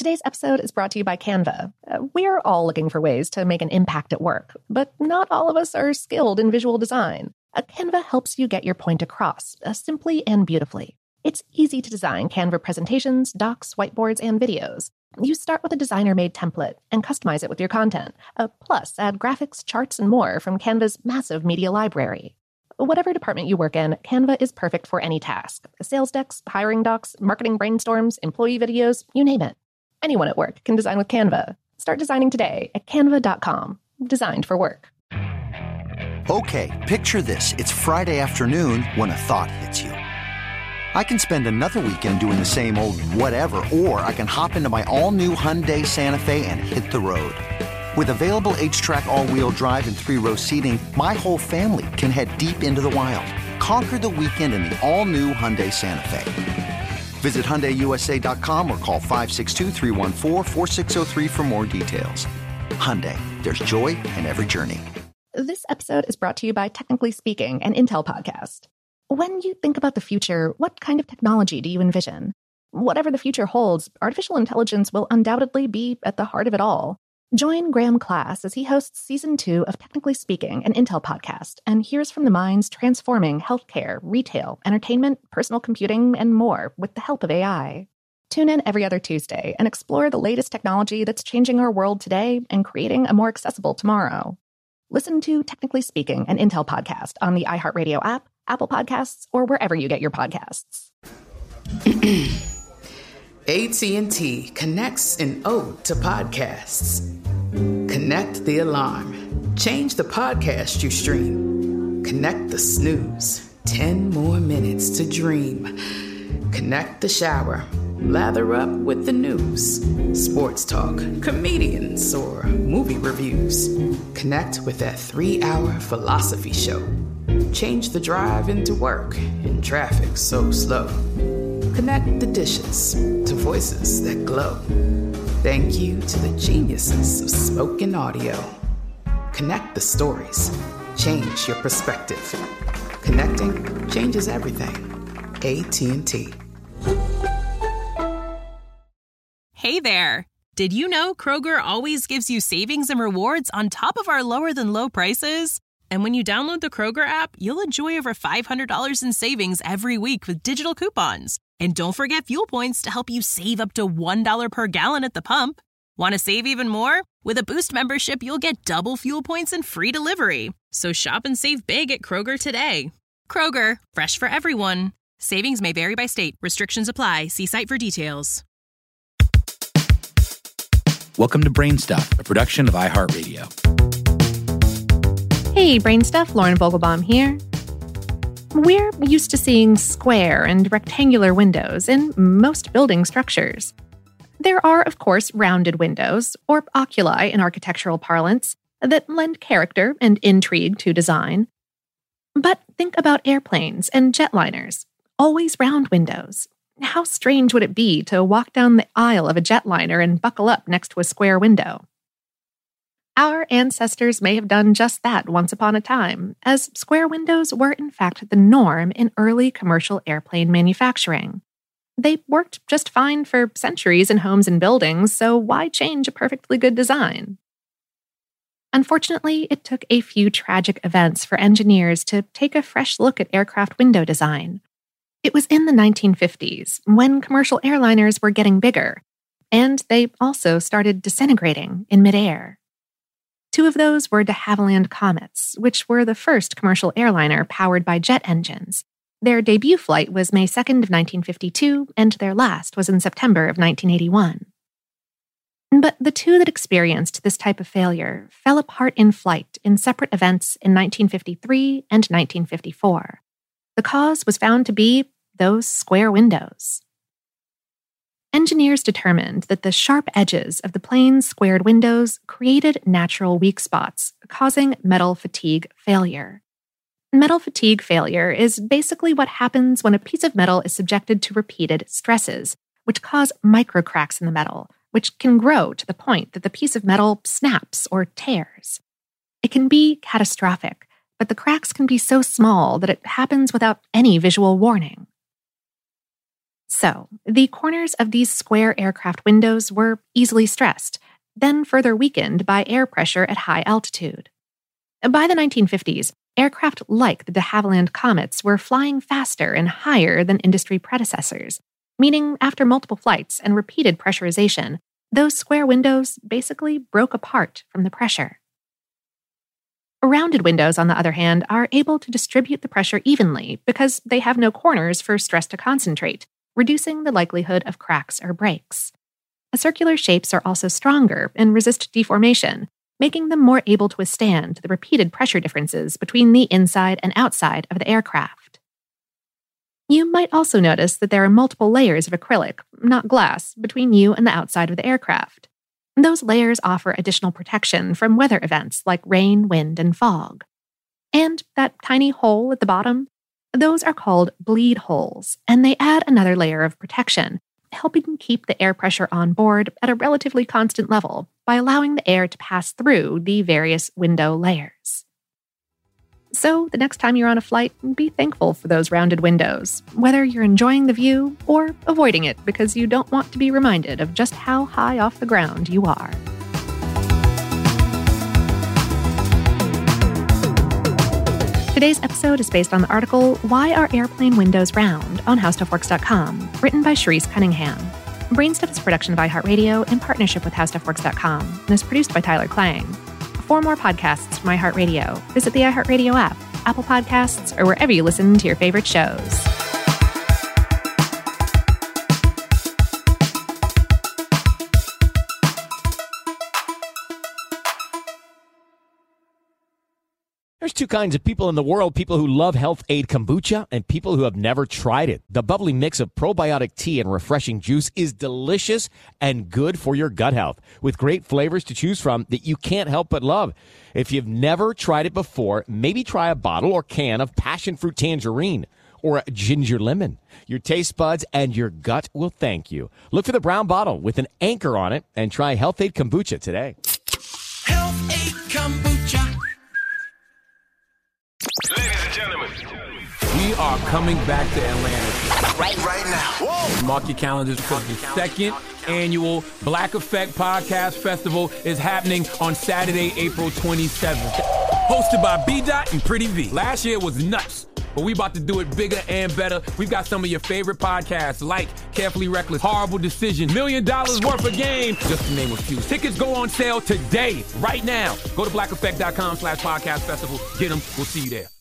Today's episode is brought to you by Canva. We're all looking for ways to make an impact at work, but not all of us are skilled in visual design. Canva helps you get your point across, simply and beautifully. It's easy to design Canva presentations, docs, whiteboards, and videos. You start with a designer-made template and customize it with your content. Plus, add graphics, charts, and more from Canva's massive media library. Whatever department you work in, Canva is perfect for any task. Sales decks, hiring docs, marketing brainstorms, employee videos, you name it. Anyone at work can design with Canva. Start designing today at canva.com. Designed for work. Okay, picture this. It's Friday afternoon when a thought hits you. I can spend another weekend doing the same old whatever, or I can hop into my all-new Hyundai Santa Fe and hit the road. With available H-Track all-wheel drive and 3-row seating, my whole family can head deep into the wild. Conquer the weekend in the all-new Hyundai Santa Fe. Visit HyundaiUSA.com or call 562-314-4603 for more details. Hyundai, there's joy in every journey. This episode is brought to you by Technically Speaking, an Intel podcast. When you think about the future, what kind of technology do you envision? Whatever the future holds, artificial intelligence will undoubtedly be at the heart of it all. Join Graham Class as he hosts Season 2 of Technically Speaking, an Intel podcast, and hears from the minds transforming healthcare, retail, entertainment, personal computing, and more with the help of AI. Tune in every other Tuesday and explore the latest technology that's changing our world today and creating a more accessible tomorrow. Listen to Technically Speaking, an Intel podcast on the iHeartRadio app, Apple Podcasts, or wherever you get your podcasts. AT&T connects an ode to podcasts. Connect the alarm. Change the podcast you stream. Connect the snooze. 10 more minutes to dream. Connect the shower. Lather up with the news. Sports talk, comedians, or movie reviews. Connect with that 3-hour philosophy show. Change the drive into work in traffic so slow. Connect the dishes to voices that glow. Thank you to the geniuses of spoken audio. Connect the stories. Change your perspective. Connecting changes everything. AT&T. Hey there. Did you know Kroger always gives you savings and rewards on top of our lower than low prices? And when you download the Kroger app, you'll enjoy over $500 in savings every week with digital coupons. And don't forget fuel points to help you save up to $1 per gallon at the pump. Want to save even more? With a Boost membership, you'll get double fuel points and free delivery. So shop and save big at Kroger today. Kroger, fresh for everyone. Savings may vary by state. Restrictions apply. See site for details. Welcome to Brainstuff, a production of iHeartRadio. Hey, Brainstuff, Lauren Vogelbaum here. We're used to seeing square and rectangular windows in most building structures. There are, of course, rounded windows, or oculi in architectural parlance, that lend character and intrigue to design. But think about airplanes and jetliners, always round windows. How strange would it be to walk down the aisle of a jetliner and buckle up next to a square window? Our ancestors may have done just that once upon a time, as square windows were in fact the norm in early commercial airplane manufacturing. They worked just fine for centuries in homes and buildings, so why change a perfectly good design? Unfortunately, it took a few tragic events for engineers to take a fresh look at aircraft window design. It was in the 1950s, when commercial airliners were getting bigger, and they also started disintegrating in midair. Two of those were de Havilland Comets, which were the first commercial airliner powered by jet engines. Their debut flight was May 2nd of 1952, and their last was in September of 1981. But the two that experienced this type of failure fell apart in flight in separate events in 1953 and 1954. The cause was found to be those square windows. Engineers determined that the sharp edges of the plane's squared windows created natural weak spots, causing metal fatigue failure. Metal fatigue failure is basically what happens when a piece of metal is subjected to repeated stresses, which cause microcracks in the metal, which can grow to the point that the piece of metal snaps or tears. It can be catastrophic, but the cracks can be so small that it happens without any visual warning. So, the corners of these square aircraft windows were easily stressed, then further weakened by air pressure at high altitude. By the 1950s, aircraft like the de Havilland Comets were flying faster and higher than industry predecessors, meaning after multiple flights and repeated pressurization, those square windows basically broke apart from the pressure. Rounded windows, on the other hand, are able to distribute the pressure evenly because they have no corners for stress to concentrate, reducing the likelihood of cracks or breaks. Circular shapes are also stronger and resist deformation, making them more able to withstand the repeated pressure differences between the inside and outside of the aircraft. You might also notice that there are multiple layers of acrylic, not glass, between you and the outside of the aircraft. Those layers offer additional protection from weather events like rain, wind, and fog. And that tiny hole at the bottom? Those are called bleed holes, and they add another layer of protection, helping keep the air pressure on board at a relatively constant level by allowing the air to pass through the various window layers. So, the next time you're on a flight, be thankful for those rounded windows, whether you're enjoying the view or avoiding it because you don't want to be reminded of just how high off the ground you are. Today's episode is based on the article Why Are Airplane Windows Round on HowStuffWorks.com, written by Cherise Cunningham. Brainstuff is a production of iHeartRadio in partnership with HowStuffWorks.com and is produced by Tyler Klang. For more podcasts from iHeartRadio, visit the iHeartRadio app, Apple Podcasts, or wherever you listen to your favorite shows. There's two kinds of people in the world, people who love Health Aid Kombucha and people who have never tried it. The bubbly mix of probiotic tea and refreshing juice is delicious and good for your gut health, with great flavors to choose from that you can't help but love. If you've never tried it before, maybe try a bottle or can of passion fruit tangerine or a ginger lemon. Your taste buds and your gut will thank you. Look for the brown bottle with an anchor on it and try Health Aid Kombucha today. Health Aid Kombucha. Ladies and gentlemen, we are coming back to Atlanta right now. Whoa. Mark your calendars because the second annual Black Effect Podcast Festival is happening on Saturday, April 27th. Hosted by B-Dot and Pretty V. Last year was nuts, but we about to do it bigger and better. We've got some of your favorite podcasts like Carefully Reckless, Horrible Decision, $1 Million Worth of Game, just to name a few. Tickets go on sale today, right now. Go to blackeffect.com/podcast festival. Get them. We'll see you there.